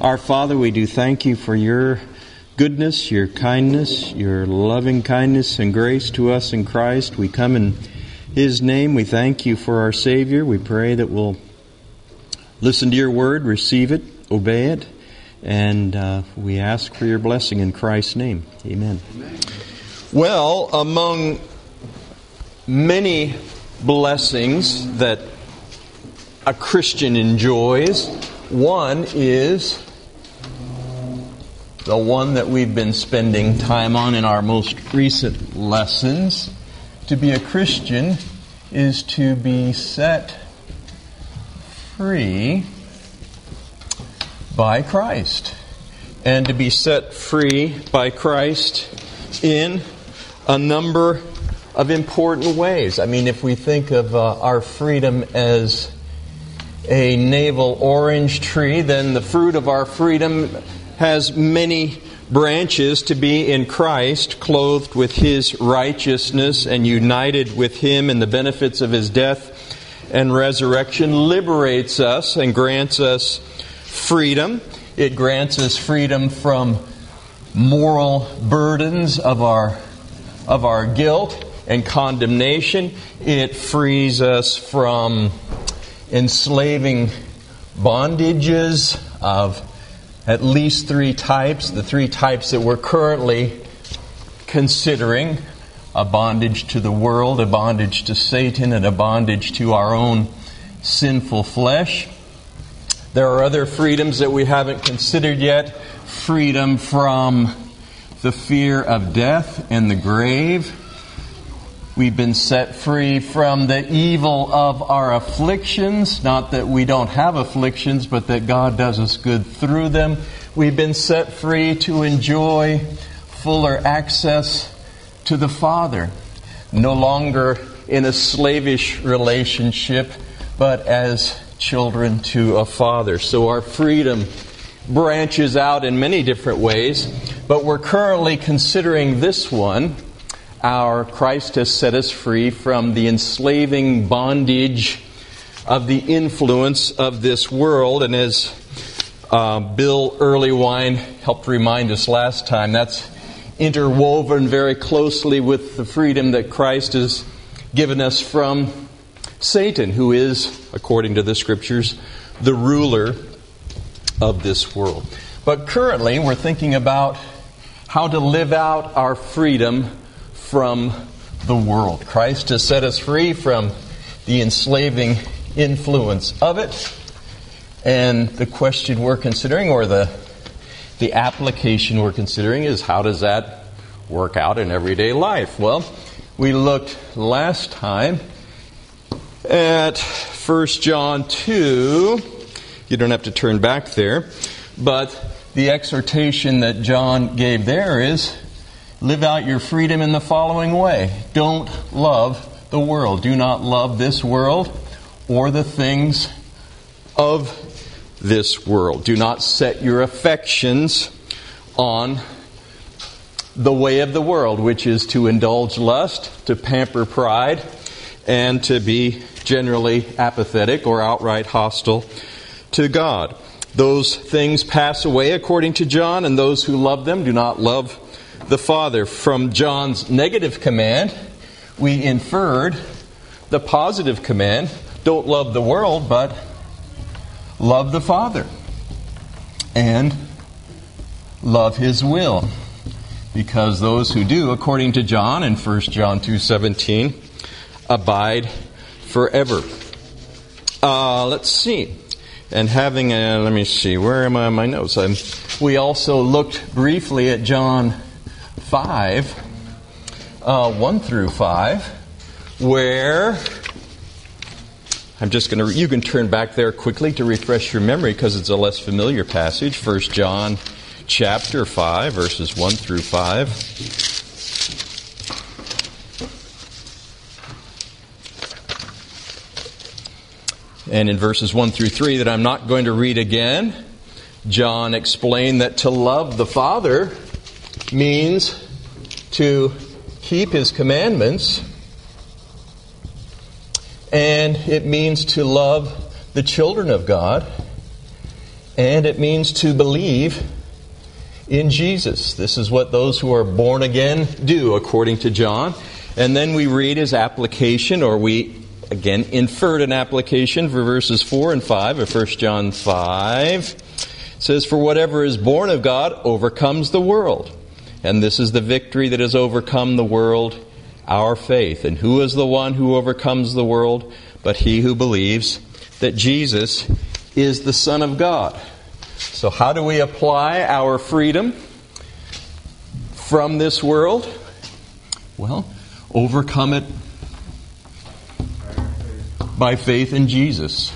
Our Father, we do thank you for your goodness, your kindness, your loving kindness and grace to us in Christ. We come in His name. We thank you for our Savior. We pray that we'll listen to your word, receive it, obey it, and we ask for your blessing in Christ's name. Amen. Well, among many blessings that a Christian enjoys, one is the one that we've been spending time on in our most recent lessons. To be a Christian is to be set free by Christ. And to be set free by Christ in a number of important ways. I mean, if we think of our freedom as a navel orange tree, then the fruit of our freedom has many branches. To be in Christ, clothed with His righteousness and united with Him in the benefits of His death and resurrection, liberates us and grants us freedom. It grants us freedom from moral burdens of our guilt and condemnation. It frees us from enslaving bondages of at least three types. The three types that we're currently considering: a bondage to the world, a bondage to Satan, and a bondage to our own sinful flesh. There are other freedoms that we haven't considered yet. Freedom from the fear of death and the grave. We've been set free from the evil of our afflictions. Not that we don't have afflictions, but that God does us good through them. We've been set free to enjoy fuller access to the Father. No longer in a slavish relationship, but as children to a Father. So our freedom branches out in many different ways, but we're currently considering this one. Our Christ has set us free from the enslaving bondage of the influence of this world. And as Bill Earlywine helped remind us last time, that's interwoven very closely with the freedom that Christ has given us from Satan, who is, according to the Scriptures, the ruler of this world. But currently, we're thinking about how to live out our freedom from the world. Christ has set us free from the enslaving influence of it. And the question we're considering, or the application we're considering, is how does that work out in everyday life? Well, we looked last time at 1 John 2. You don't have to turn back there. But the exhortation that John gave there is, live out your freedom in the following way. Don't love the world. Do not love this world or the things of this world. Do not set your affections on the way of the world, which is to indulge lust, to pamper pride, and to be generally apathetic or outright hostile to God. Those things pass away according to John, and those who love them do not love the Father. From John's negative command, we inferred the positive command: don't love the world, but love the Father and love His will. Because those who do, according to John in 1 John 2:17, abide forever. Let's see. And having let me see, where am I on my notes? We also looked briefly at John 5, 1 through 5, where I'm just going to, you can turn back there quickly to refresh your memory because it's a less familiar passage. 1 John chapter 5, verses 1 through 5. And in verses 1 through 3 that I'm not going to read again, John explained that to love the Father means to keep His commandments, and it means to love the children of God, And it means to believe in Jesus. This is what those who are born again do, according to John. And then we read his application, or we, again, inferred an application for verses 4 and 5 of 1 John 5. It says, "For whatever is born of God overcomes the world. And this is the victory that has overcome the world, our faith. And who is the one who overcomes the world but he who believes that Jesus is the Son of God?" So how do we apply our freedom from this world? Well, overcome it by faith in Jesus.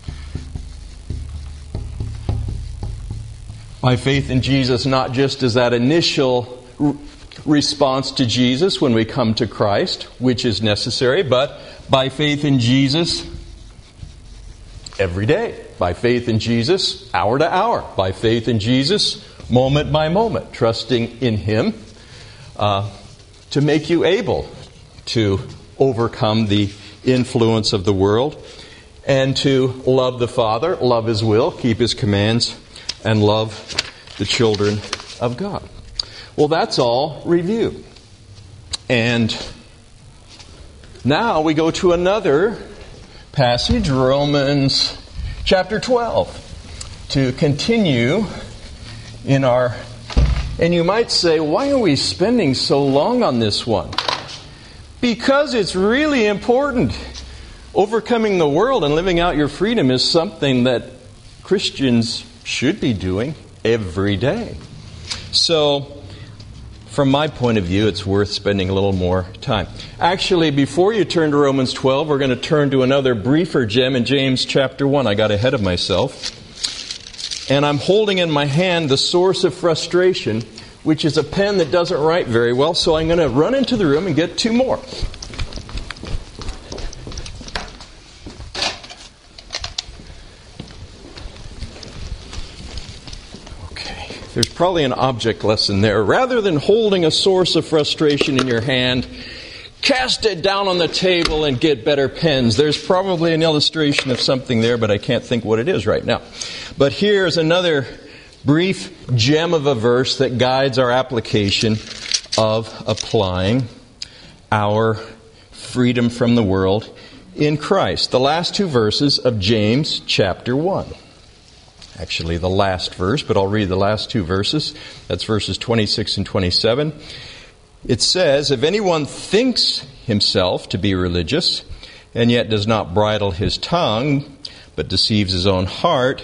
By faith in Jesus, not just as that initial response to Jesus when we come to Christ, which is necessary, but by faith in Jesus every day. By faith in Jesus hour to hour. By faith in Jesus moment by moment. Trusting in Him to make you able to overcome the influence of the world and to love the Father, love His will, keep His commands, and love the children of God. Well, that's all review. And now we go to another passage, Romans chapter 12, to continue in our... And you might say, why are we spending so long on this one? Because it's really important. Overcoming the world and living out your freedom is something that Christians should be doing every day. So, from my point of view, it's worth spending a little more time. Actually, before you turn to Romans 12, we're going to turn to another briefer gem in James chapter 1. I got ahead of myself. And I'm holding in my hand the Source of Frustration, which is a pen that doesn't write very well, so I'm going to run into the room and get two more. There's probably an object lesson there. Rather than holding a source of frustration in your hand, cast it down on the table and get better pens. There's probably an illustration of something there, but I can't think what it is right now. But here's another brief gem of a verse that guides our application of applying our freedom from the world in Christ. The last two verses of James chapter 1. Actually, the last verse, but I'll read the last two verses. That's verses 26 and 27. It says, "If anyone thinks himself to be religious, and yet does not bridle his tongue, but deceives his own heart,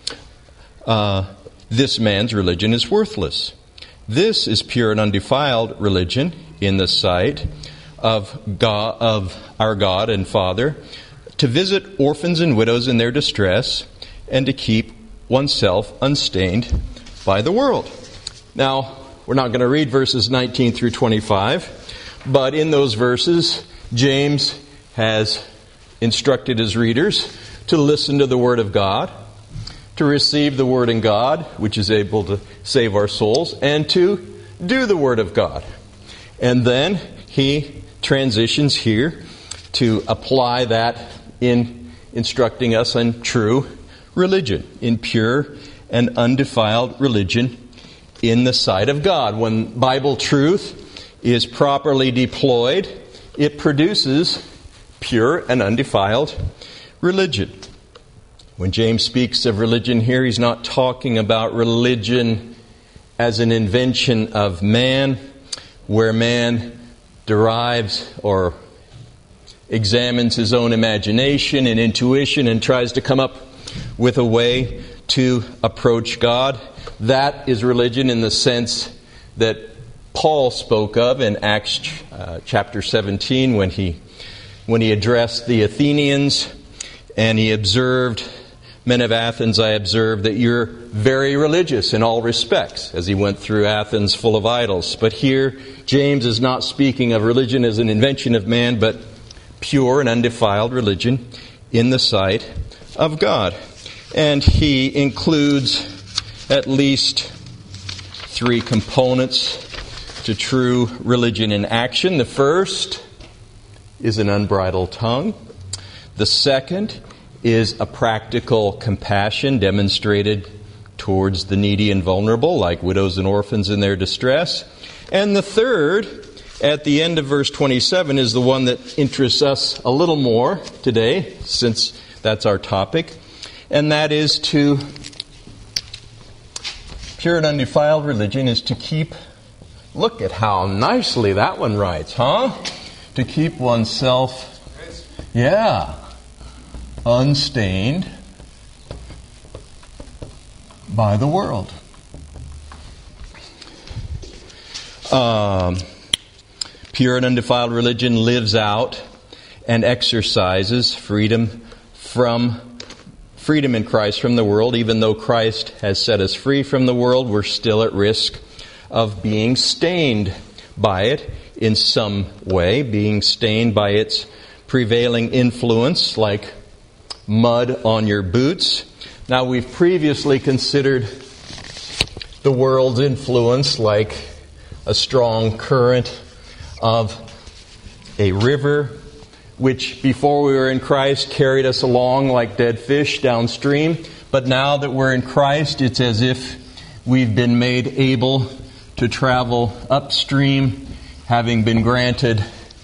this man's religion is worthless. This is pure and undefiled religion in the sight of God, of our God and Father, to visit orphans and widows in their distress, and to keep oneself unstained by the world." Now, we're not going to read verses 19 through 25, but in those verses, James has instructed his readers to listen to the Word of God, to receive the Word in God, which is able to save our souls, and to do the Word of God. And then he transitions here to apply that in instructing us on true religion, in pure and undefiled religion in the sight of God. When Bible truth is properly deployed, it produces pure and undefiled religion. When James speaks of religion here, he's not talking about religion as an invention of man, where man derives or examines his own imagination and intuition and tries to come up with a way to approach God. That is religion in the sense that Paul spoke of in Acts chapter 17 when he addressed the Athenians and he observed, "Men of Athens, I observe that you're very religious in all respects," as he went through Athens full of idols. But here, James is not speaking of religion as an invention of man, but pure and undefiled religion in the sight of God. And he includes at least three components to true religion in action. The first is an unbridled tongue. The second is a practical compassion demonstrated towards the needy and vulnerable, like widows and orphans in their distress. And the third, at the end of verse 27, is the one that interests us a little more today, since that's our topic. And that is to, pure and undefiled religion is to keep, look at how nicely that one writes, huh? To keep oneself, unstained by the world. Pure and undefiled religion lives out and exercises freedom in Christ from the world. Even though Christ has set us free from the world, we're still at risk of being stained by it in some way, being stained by its prevailing influence, like mud on your boots. Now, we've previously considered the world's influence like a strong current of a river, which before we were in Christ carried us along like dead fish downstream. But now that we're in Christ, it's as if we've been made able to travel upstream, having been granted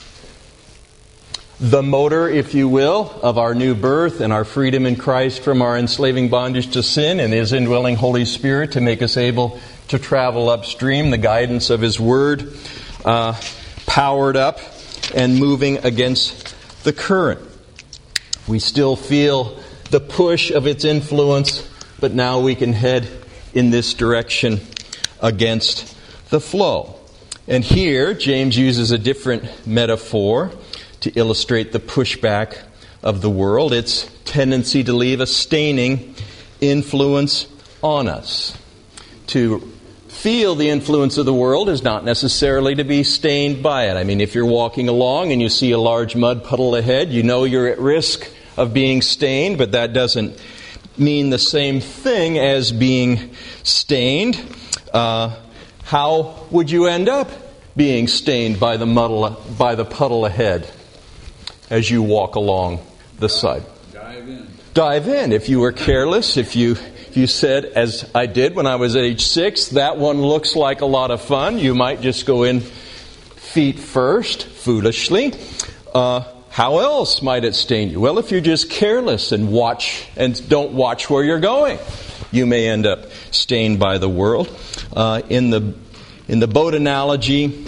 the motor, if you will, of our new birth and our freedom in Christ from our enslaving bondage to sin, and His indwelling Holy Spirit to make us able to travel upstream, the guidance of His Word, powered up and moving against the current. We still feel the push of its influence, but now we can head in this direction against the flow. And here, James uses a different metaphor to illustrate the pushback of the world, its tendency to leave a staining influence on us. To feel the influence of the world is not necessarily to be stained by it. I mean, if you're walking along and you see a large mud puddle ahead, you know you're at risk of being stained, but that doesn't mean the same thing as being stained. How would you end up being stained by the puddle ahead as you walk along the side? Dive in. If you were careless, if you said, as I did when I was age 6, that one looks like a lot of fun, you might just go in feet first, foolishly. How else might it stain you? Well, if you're just careless and don't watch where you're going, you may end up stained by the world. In the boat analogy,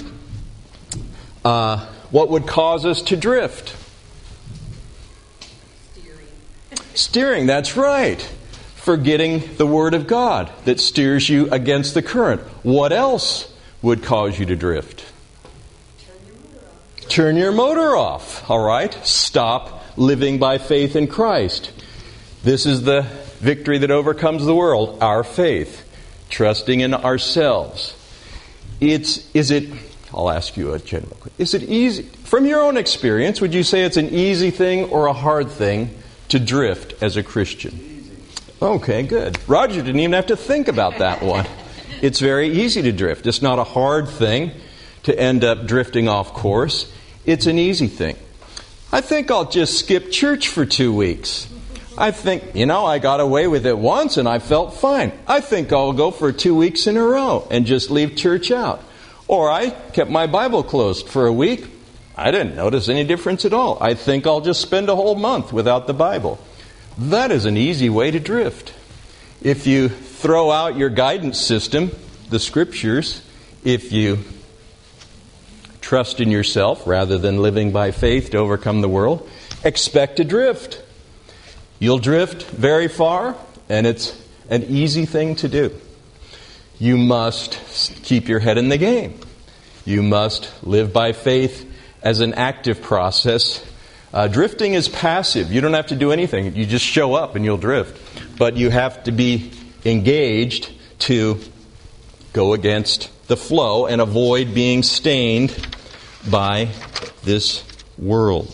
what would cause us to drift? Steering, that's right. Forgetting the Word of God that steers you against the current. What else would cause you to drift? Turn your motor off. All right? Stop living by faith in Christ. This is the victory that overcomes the world, our faith. Trusting in ourselves. I'll ask you a general question. Is it easy? From your own experience, would you say it's an easy thing or a hard thing to drift as a Christian? Okay, good. Roger didn't even have to think about that one. It's very easy to drift. It's not a hard thing to end up drifting off course. It's an easy thing. I think I'll just skip church for 2 weeks. I think, I got away with it once and I felt fine. I think I'll go for 2 weeks in a row and just leave church out. Or I kept my Bible closed for a week. I didn't notice any difference at all. I think I'll just spend a whole month without the Bible. That is an easy way to drift. If you throw out your guidance system, the Scriptures, if you trust in yourself rather than living by faith to overcome the world, expect to drift. You'll drift very far, and it's an easy thing to do. You must keep your head in the game. You must live by faith as an active process. Drifting is passive. You don't have to do anything. You just show up and you'll drift. But you have to be engaged to go against the flow and avoid being stained by this world.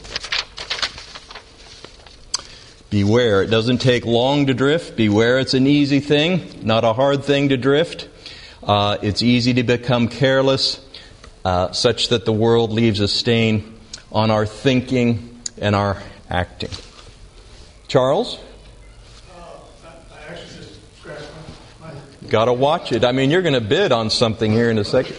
Beware. It doesn't take long to drift. Beware, it's an easy thing, not a hard thing to drift. It's easy to become careless, such that the world leaves a stain on our thinking and our acting. Charles? I actually just scratched my got to watch it. I mean, you're going to bid on something here in a second.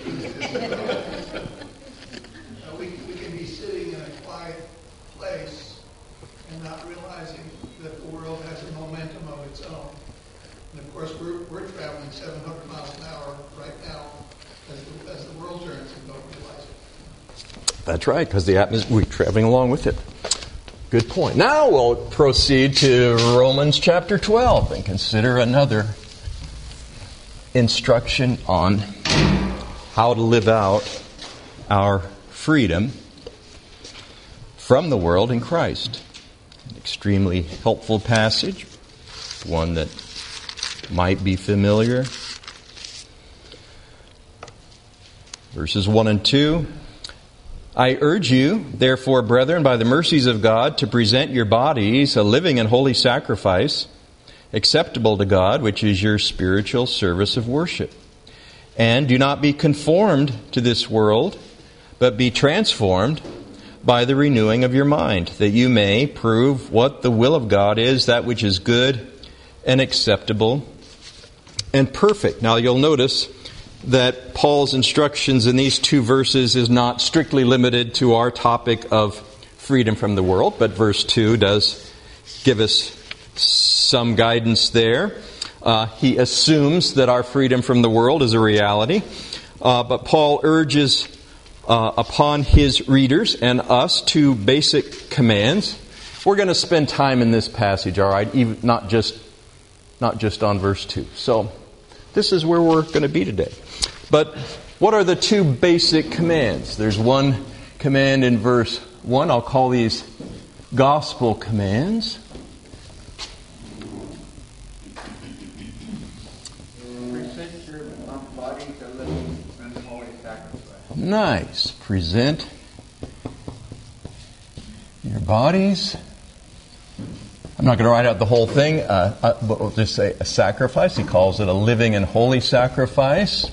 We can be sitting in a quiet place and not realizing that the world has a momentum of its own. And of course, we're traveling 700 miles an hour right now as the world turns and don't realize it. That's right, because the atmosphere, we're traveling along with it. Good point. Now we'll proceed to Romans chapter 12 and consider another instruction on how to live out our freedom from the world in Christ. An extremely helpful passage, one that might be familiar. Verses 1 and 2. I urge you, therefore, brethren, by the mercies of God, to present your bodies a living and holy sacrifice, acceptable to God, which is your spiritual service of worship. And do not be conformed to this world, but be transformed by the renewing of your mind, that you may prove what the will of God is, that which is good and acceptable and perfect. Now you'll notice that Paul's instructions in these two verses is not strictly limited to our topic of freedom from the world, but verse 2 does give us some guidance there. He assumes that our freedom from the world is a reality, but Paul urges upon his readers and us two basic commands. We're going to spend time in this passage, all right, even not just on verse 2. So this is where we're going to be today. But what are the two basic commands? There's one command in verse 1. I'll call these gospel commands. Present your bodies a living and holy sacrifice. Nice. Present your bodies. I'm not going to write out the whole thing, but we'll just say a sacrifice. He calls it a living and holy sacrifice.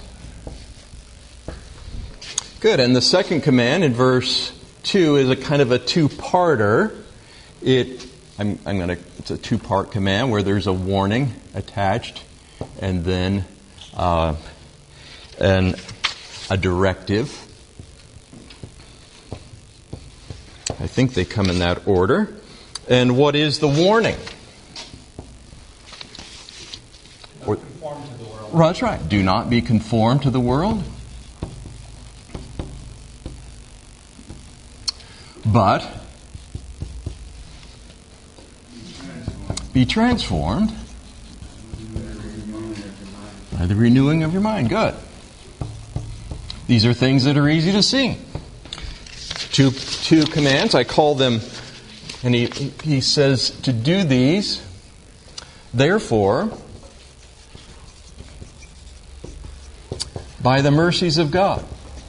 Good. And the second command in verse 2 is a kind of a two-parter. It's a two-part command where there's a warning attached and then a directive. I think they come in that order. And what is the warning? Don't conform to the world. That's right. Do not be conformed to the world. But be transformed by the renewing of your mind. Good. These are things that are easy to see. Two commands. I call them, and he says to do these. Therefore, by the mercies of God.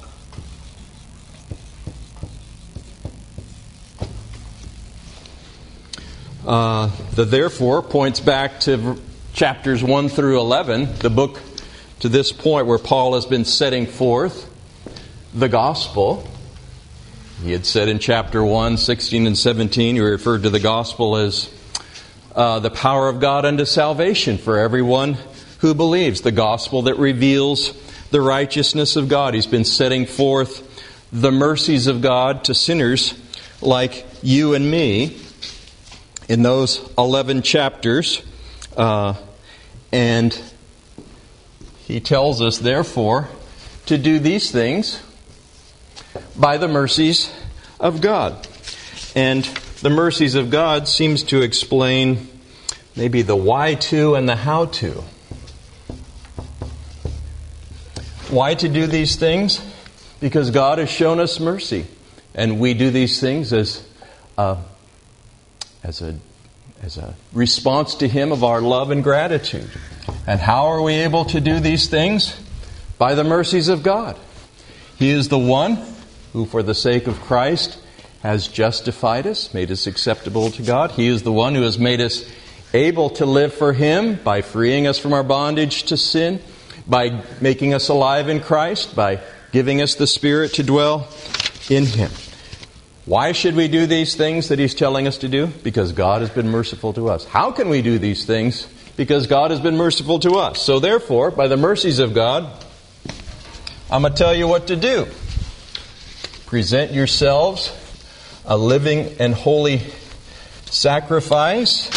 The therefore points back to chapters 1 through 11, the book to this point where Paul has been setting forth the gospel. He had said in chapter 1, 16 and 17, he referred to the gospel as the power of God unto salvation for everyone who believes. The gospel that reveals the righteousness of God. He's been setting forth the mercies of God to sinners like you and me in those 11 chapters. And he tells us, therefore, to do these things by the mercies of God. And the mercies of God seems to explain maybe the why to and the how to. Why to do these things? Because God has shown us mercy. And we do these things as a response to Him of our love and gratitude. And how are we able to do these things? By the mercies of God. He is the one who, for the sake of Christ, has justified us, made us acceptable to God. He is the one who has made us able to live for Him by freeing us from our bondage to sin, by making us alive in Christ, by giving us the Spirit to dwell in Him. Why should we do these things that He's telling us to do? Because God has been merciful to us. How can we do these things? because God has been merciful to us. So therefore, by the mercies of God, I'm going to tell you what to do. Present yourselves a living and holy sacrifice.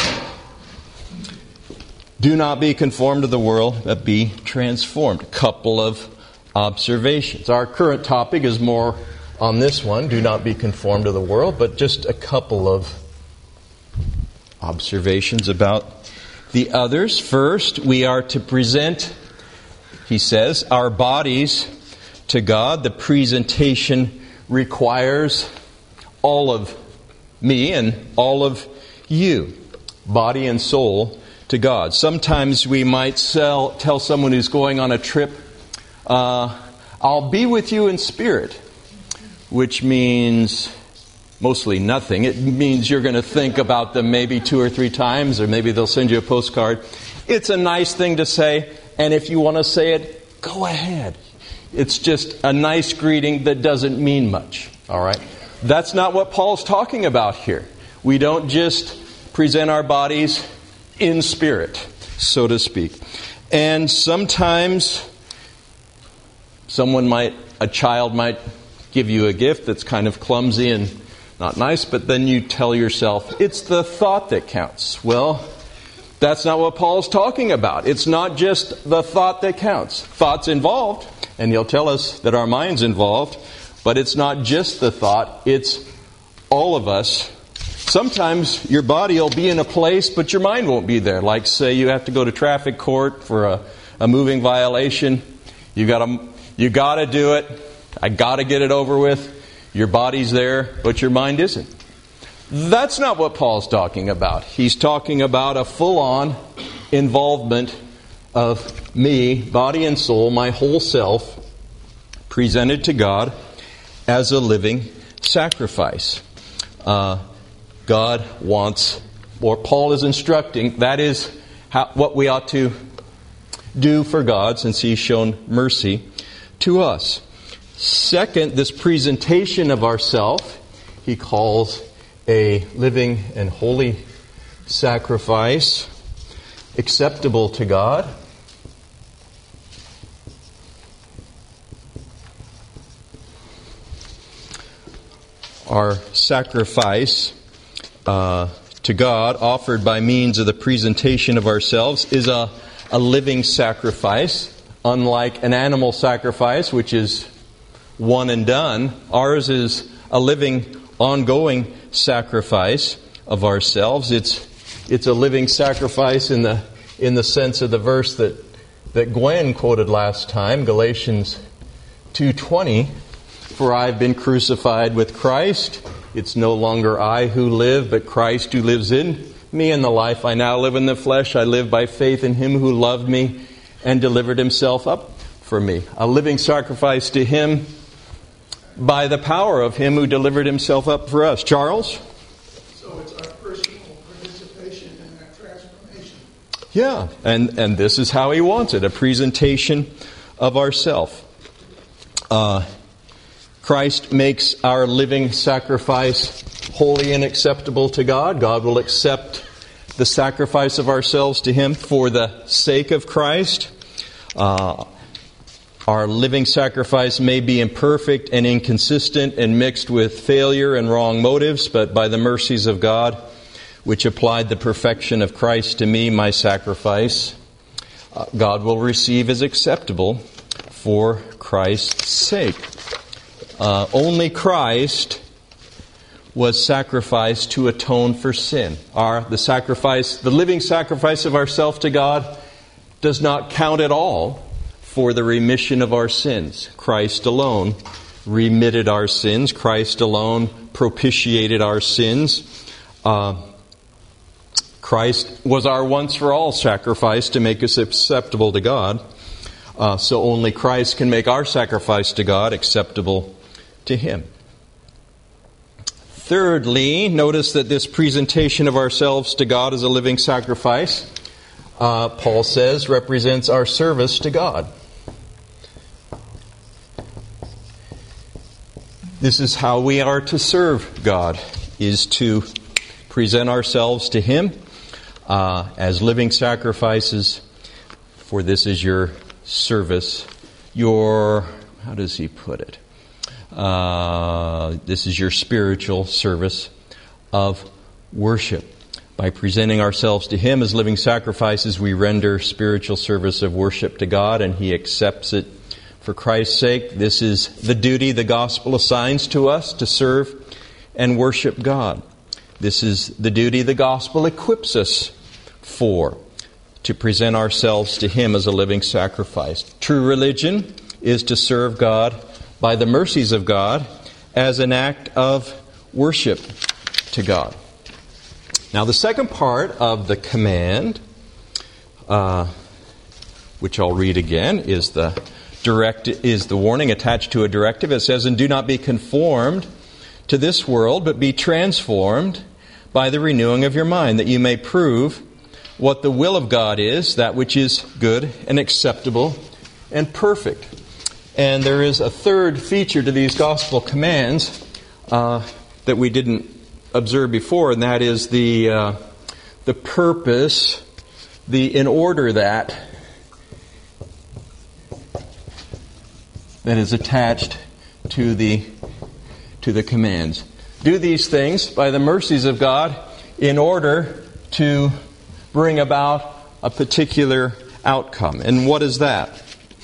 Do not be conformed to the world, but be transformed. A couple of observations. Our current topic is more on this one. Do not be conformed to the world, but just a couple of observations about the others. First, we are to present, he says, our bodies to God. The presentation requires all of me and all of you, body and soul, to God. Sometimes we might tell someone who's going on a trip, I'll be with you in spirit, which means mostly nothing. It means you're going to think about them maybe 2 or 3 times, or maybe they'll send you a postcard. It's a nice thing to say, and if you want to say it, go ahead. It's just a nice greeting that doesn't mean much. All right? That's not what Paul's talking about here. We don't just present our bodies in spirit, so to speak. And sometimes a child might give you a gift that's kind of clumsy and not nice, but then you tell yourself, it's the thought that counts. Well, that's not what Paul's talking about. It's not just the thought that counts. Thought's involved, and he'll tell us that our mind's involved, but it's not just the thought, it's all of us. Sometimes your body will be in a place, but your mind won't be there. Like, say you have to go to traffic court for a moving violation. You got to do it. I got to get it over with. Your body's there, but your mind isn't. That's not what Paul's talking about. He's talking about a full-on involvement of me, body and soul, my whole self, presented to God as a living sacrifice. God wants, or Paul is instructing, that is what we ought to do for God, since He's shown mercy to us. Second, this presentation of ourself, he calls a living and holy sacrifice, acceptable to God. Our sacrifice to God, offered by means of the presentation of ourselves, is a living sacrifice, unlike an animal sacrifice, which is one and done. Ours is a living, ongoing sacrifice of ourselves. It's a living sacrifice in the sense of the verse that Gwen quoted last time, Galatians 2:20. For I've been crucified with Christ. It's no longer I who live, but Christ who lives in me. In the life I now live in the flesh, I live by faith in Him who loved me and delivered Himself up for me. A living sacrifice to Him by the power of Him who delivered Himself up for us. Charles? So it's our personal participation in that transformation. Yeah, and this is how He wants it, a presentation of ourself. Christ makes our living sacrifice holy and acceptable to God. God will accept the sacrifice of ourselves to Him for the sake of Christ. Our living sacrifice may be imperfect and inconsistent and mixed with failure and wrong motives, but by the mercies of God, which applied the perfection of Christ to me, my sacrifice, God will receive as acceptable for Christ's sake. Only Christ was sacrificed to atone for sin. The living sacrifice of ourself to God does not count at all for the remission of our sins. Christ alone remitted our sins. Christ alone propitiated our sins. Christ was our once-for-all sacrifice to make us acceptable to God. So only Christ can make our sacrifice to God acceptable to Him. Thirdly, notice that this presentation of ourselves to God as a living sacrifice, Paul says, represents our service to God. This is how we are to serve God, is to present ourselves to Him as living sacrifices, for this is your service, how does he put it? This is your spiritual service of worship. By presenting ourselves to Him as living sacrifices, we render spiritual service of worship to God, and He accepts it for Christ's sake. This is the duty the gospel assigns to us, to serve and worship God. This is the duty the gospel equips us for, to present ourselves to Him as a living sacrifice. True religion is to serve God by the mercies of God as an act of worship to God. Now, the second part of the command, which I'll read again, is the warning attached to a directive. It says, "And do not be conformed to this world, but be transformed by the renewing of your mind, that you may prove what the will of God is, that which is good and acceptable and perfect." And there is a third feature to these gospel commands that we didn't observe before, and that is the purpose, the in order that is attached to the commands. Do these things by the mercies of God in order to bring about a particular outcome. And what is that?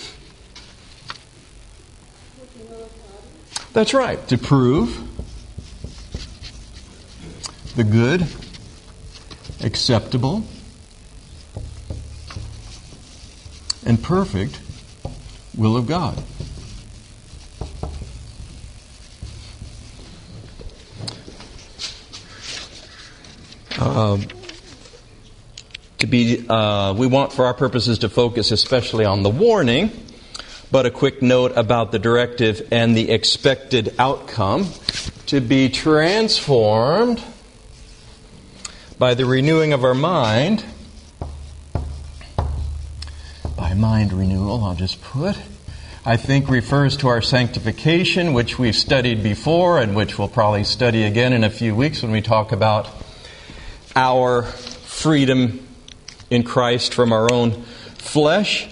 That's right, to prove the good, acceptable, and perfect will of God. We want for our purposes to focus especially on the warning, but a quick note about the directive and the expected outcome: to be transformed by the renewing of our mind. By mind renewal, I'll just put, I think refers to our sanctification, which we've studied before and which we'll probably study again in a few weeks when we talk about our freedom in Christ from our own flesh.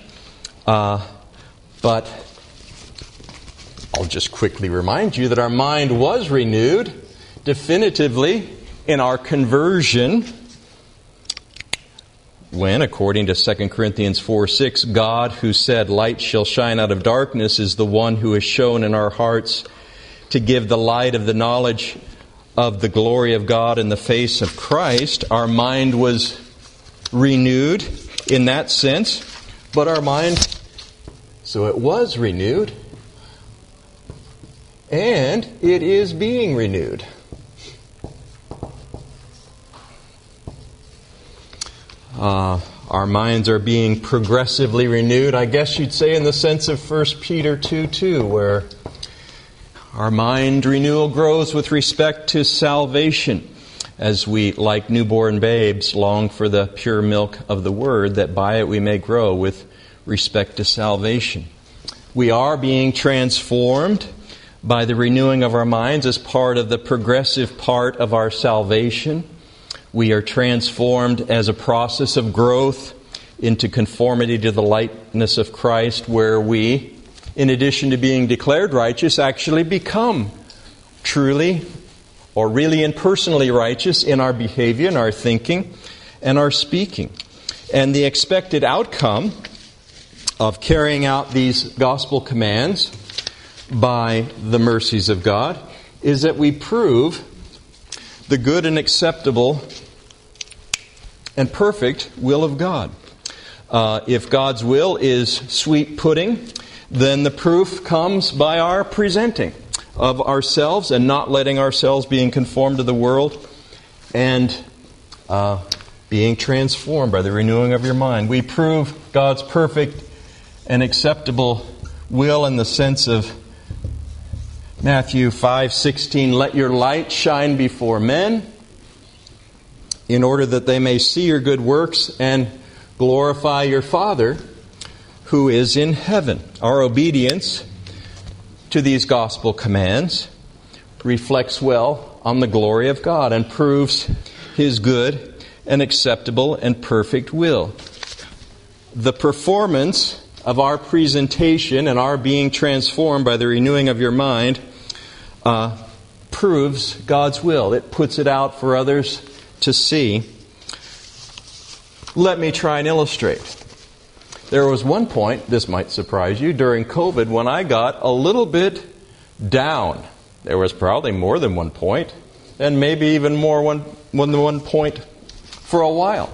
But I'll just quickly remind you that our mind was renewed definitively in our conversion when, according to 2 Corinthians 4:6, God, who said, "Light shall shine out of darkness," is the one who has shown in our hearts to give the light of the knowledge of the glory of God in the face of Christ. Our mind was renewed in that sense, but our mind, so it was renewed, and it is being renewed. Our minds are being progressively renewed, I guess you'd say, in the sense of 1 Peter 2:2, where our mind renewal grows with respect to salvation, as we, like newborn babes, long for the pure milk of the Word, that by it we may grow with respect to salvation. We are being transformed by the renewing of our minds as part of the progressive part of our salvation. We are transformed as a process of growth into conformity to the likeness of Christ, where we, in addition to being declared righteous, actually become truly or really and personally righteous in our behavior, in our thinking, and our speaking. And the expected outcome of carrying out these gospel commands by the mercies of God is that we prove the good and acceptable and perfect will of God. If God's will is sweet pudding, then the proof comes by our presenting of ourselves and not letting ourselves being conformed to the world and being transformed by the renewing of your mind. We prove God's perfect and acceptable will in the sense of Matthew 5:16, "Let your light shine before men, in order that they may see your good works and glorify your Father who is in heaven." Our obedience to these gospel commands reflects well on the glory of God and proves His good and acceptable and perfect will. The performance of our presentation and our being transformed by the renewing of your mind proves God's will. It puts it out for others to see. Let me try and illustrate. There was one point, this might surprise you, during COVID when I got a little bit down. There was probably more than one point, and maybe even more than one point for a while.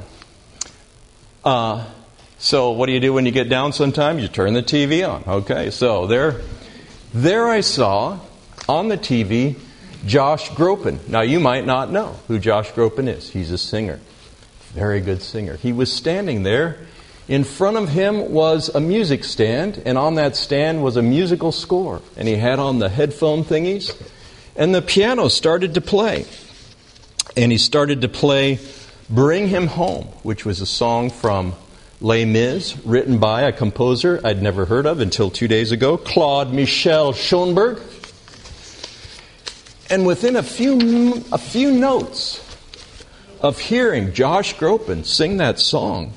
So what do you do when you get down sometimes? You turn the TV on. Okay, so there I saw on the TV Josh Gropen. Now you might not know who Josh Gropen is. He's a singer. Very good singer. He was standing there. In front of him was a music stand, and on that stand was a musical score. And he had on the headphone thingies, and the piano started to play. And he started to play Bring Him Home, which was a song from Les Mis, written by a composer I'd never heard of until 2 days ago, Claude Michel Schoenberg. And within a few notes of hearing Josh Gropen sing that song,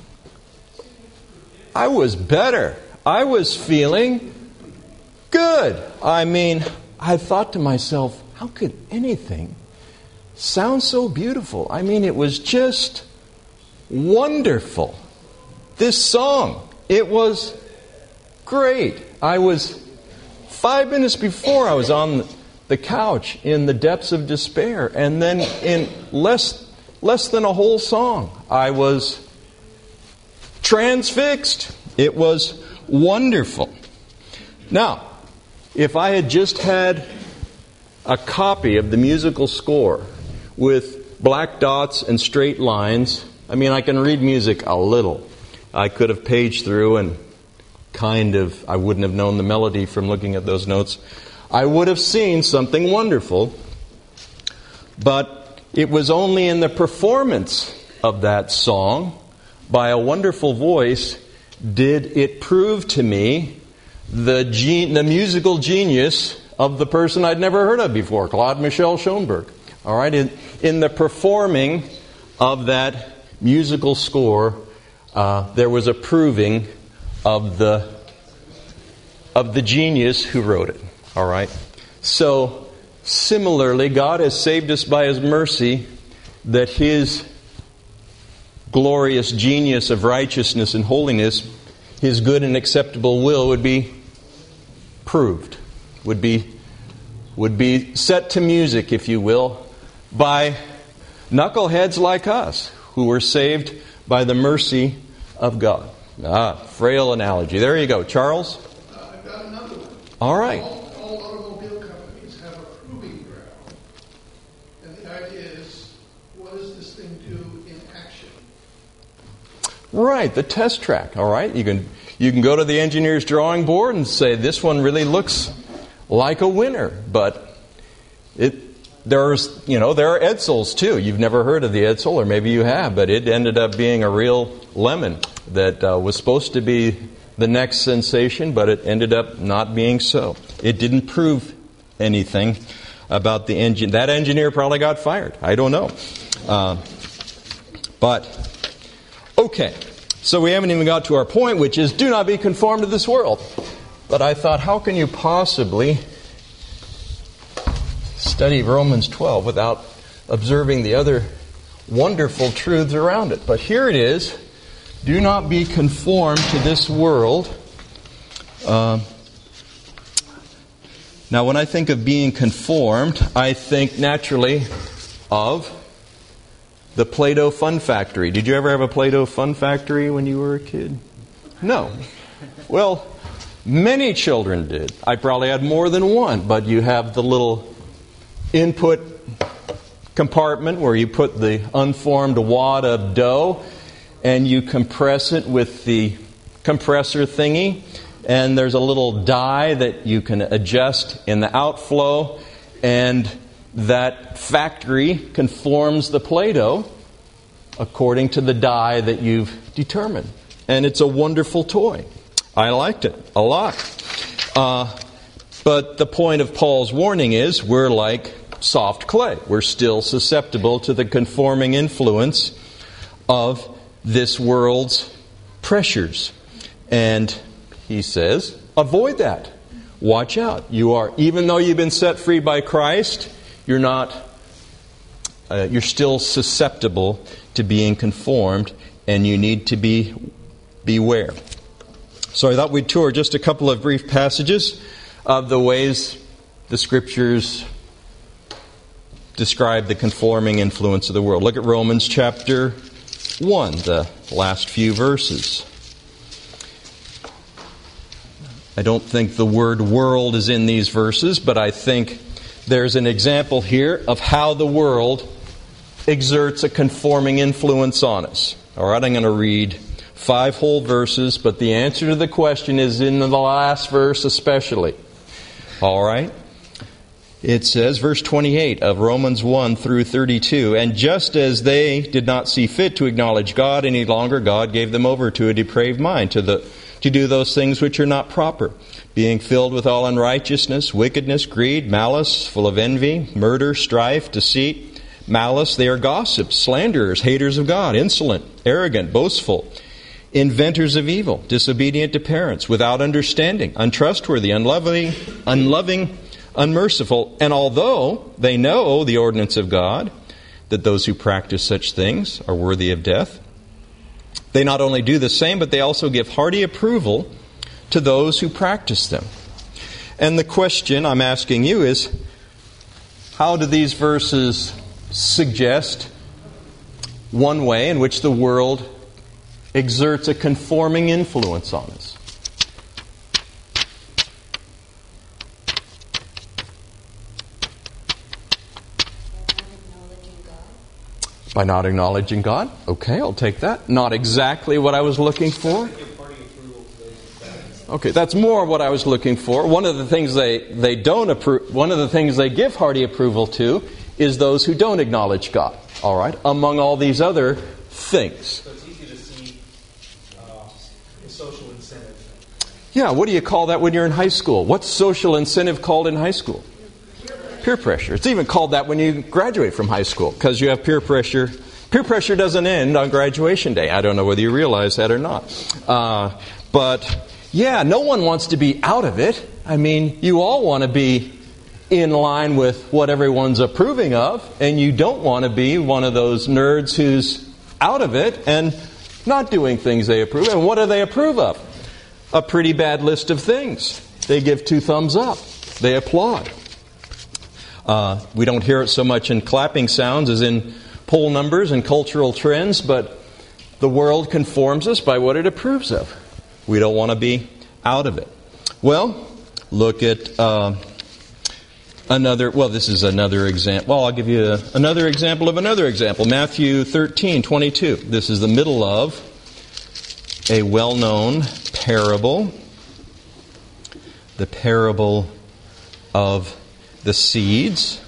I was better. I was feeling good. I mean, I thought to myself, how could anything sound so beautiful? I mean, it was just wonderful. This song, it was great. I was 5 minutes before I was on the couch in the depths of despair, and then in less than a whole song, I was transfixed. It was wonderful. Now, if I had just had a copy of the musical score with black dots and straight lines, I mean, I can read music a little. I could have paged through and I wouldn't have known the melody from looking at those notes. I would have seen something wonderful, but it was only in the performance of that song by a wonderful voice did it prove to me the musical genius of the person I'd never heard of before, Claude Michel Schoenberg. All right, in the performing of that musical score, there was a proving of the genius who wrote it. All right. So similarly, God has saved us by His mercy, that His glorious genius of righteousness and holiness, His good and acceptable will would be proved, would be set to music, if you will, by knuckleheads like us who were saved by the mercy of God. Frail analogy. There you go. Charles? I've got another one. All right. All automobile companies have a proving ground. And the idea is, what does this thing do in action? Right, the test track. All right, you can go to the engineer's drawing board and say this one really looks like a winner, but there are Edsels too. You've never heard of the Edsel, or maybe you have, but it ended up being a real lemon that was supposed to be the next sensation, but it ended up not being so. It didn't prove anything about the engine. That engineer probably got fired. I don't know. But, okay. So we haven't even got to our point, which is do not be conformed to this world. But I thought, how can you possibly study Romans 12 without observing the other wonderful truths around it? But here it is. Do not be conformed to this world. Now, when I think of being conformed, I think naturally of the Play-Doh Fun Factory. Did you ever have a Play-Doh Fun Factory when you were a kid? No. Well, many children did. I probably had more than one, but you have the little input compartment where you put the unformed wad of dough and you compress it with the compressor thingy, and there's a little die that you can adjust in the outflow, and that factory conforms the Play-Doh according to the die that you've determined. And it's a wonderful toy. I liked it a lot. But the point of Paul's warning is we're like soft clay. We're still susceptible to the conforming influence of this world's pressures. And he says, avoid that. Watch out. Even though you've been set free by Christ, you're still susceptible to being conformed, and you need to beware. So I thought we'd tour just a couple of brief passages of the ways the Scriptures describe the conforming influence of the world. Look at Romans chapter 1, the last few verses. I don't think the word world is in these verses, but I think there's an example here of how the world exerts a conforming influence on us. All right, I'm going to read 5 whole verses, but the answer to the question is in the last verse especially. All right? It says, verse 28 of Romans 1 through 32, and just as they did not see fit to acknowledge God any longer, God gave them over to a depraved mind, to do those things which are not proper, being filled with all unrighteousness, wickedness, greed, malice, full of envy, murder, strife, deceit, malice. They are gossips, slanderers, haters of God, insolent, arrogant, boastful, inventors of evil, disobedient to parents, without understanding, untrustworthy, unloving, unmerciful. And although they know the ordinance of God, that those who practice such things are worthy of death, they not only do the same, but they also give hearty approval to those who practice them. And the question I'm asking you is, how do these verses suggest one way in which the world exerts a conforming influence on us? By not acknowledging God? Okay, I'll take that. Not exactly what I was looking for. Okay, that's more what I was looking for. One of the things they don't approve, one of the things they give hearty approval to is those who don't acknowledge God. All right, among all these other things. So it's easy to see the social incentive. Yeah, what do you call that when you're in high school? What's social incentive called in high school? Peer pressure. It's even called that when you graduate from high school, because you have peer pressure. Peer pressure doesn't end on graduation day. I don't know whether you realize that or not. But yeah, no one wants to be out of it. I mean, you all want to be in line with what everyone's approving of, and you don't want to be one of those nerds who's out of it and not doing things they approve. And what do they approve of? A pretty bad list of things. They give 2 thumbs up. They applaud. We don't hear it so much in clapping sounds as in poll numbers and cultural trends, but the world conforms us by what it approves of. We don't want to be out of it. Well, look at this is another example. Well, I'll give you another example of another example. Matthew 13:22. This is the middle of a well-known parable. The parable of the seeds.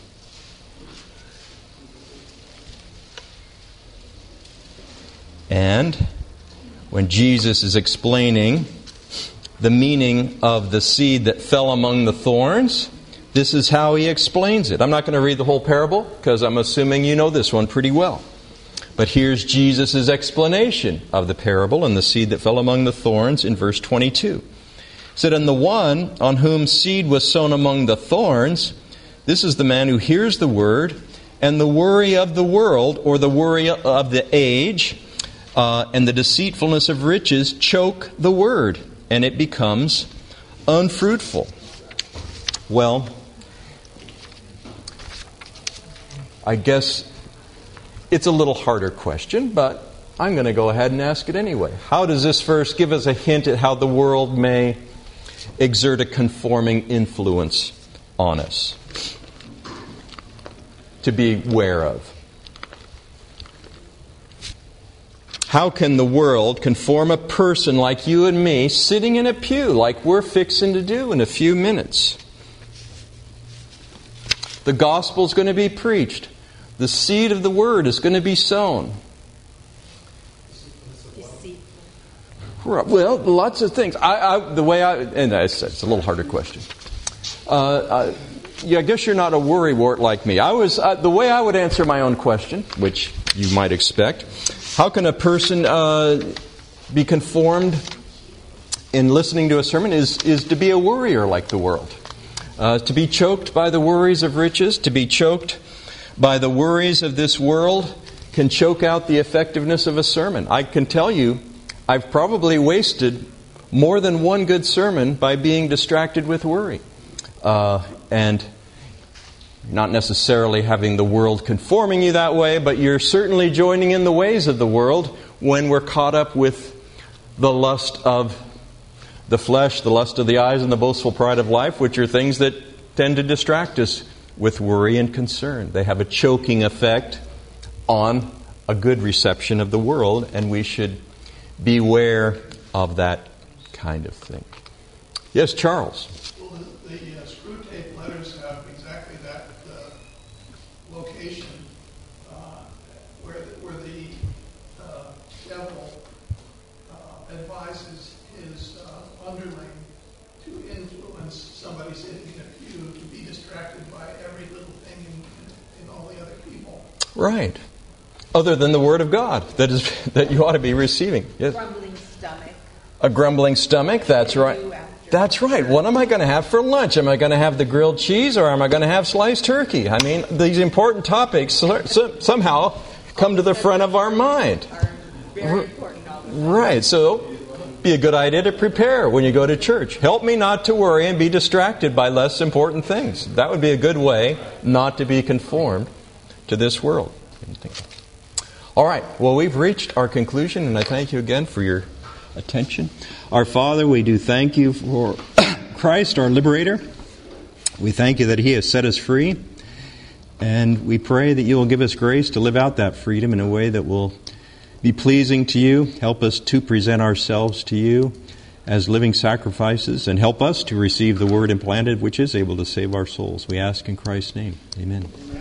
And when Jesus is explaining the meaning of the seed that fell among the thorns, this is how he explains it. I'm not going to read the whole parable because I'm assuming you know this one pretty well. But here's Jesus' explanation of the parable and the seed that fell among the thorns in verse 22. It said, and the one on whom seed was sown among the thorns, this is the man who hears the word, and the worry of the world, or the worry of the age, and the deceitfulness of riches choke the word, and it becomes unfruitful. Well, I guess it's a little harder question, but I'm going to go ahead and ask it anyway. How does this verse give us a hint at how the world may exert a conforming influence on us to be aware of? How can the world conform a person like you and me sitting in a pew like we're fixing to do in a few minutes? The gospel's going to be preached. The seed of the word is going to be sown. Well, lots of things. It's a little harder question. I guess you're not a worrywart like me. The way I would answer my own question, which you might expect. How can a person be conformed in listening to a sermon is to be a worrier like the world. To be choked by the worries of riches, to be choked by the worries of this world can choke out the effectiveness of a sermon. I can tell you, I've probably wasted more than one good sermon by being distracted with worry. And not necessarily having the world conforming you that way, but you're certainly joining in the ways of the world when we're caught up with the lust of the flesh, the lust of the eyes, and the boastful pride of life, which are things that tend to distract us with worry and concern. They have a choking effect on a good reception of the world, and we should beware of that kind of thing. Yes, Charles. Well, the screw tape letters have exactly that location where the devil advises his underling to influence somebody sitting in a pew to be distracted by every little thing in all the other people. Right. Other than the Word of God that you ought to be receiving. Yes. Grumbling stomach. A grumbling stomach, that's right. That's right. What am I going to have for lunch? Am I going to have the grilled cheese or am I going to have sliced turkey? I mean, these important topics somehow come to the front of our mind. Very important all the time. Right. So, be a good idea to prepare when you go to church. Help me not to worry and be distracted by less important things. That would be a good way not to be conformed to this world. All right. Well, we've reached our conclusion, and I thank you again for your attention. Our Father, we do thank you for Christ, our liberator. We thank you that He has set us free, and we pray that you will give us grace to live out that freedom in a way that will be pleasing to you. Help us to present ourselves to you as living sacrifices, and help us to receive the word implanted which is able to save our souls. We ask in Christ's name. Amen.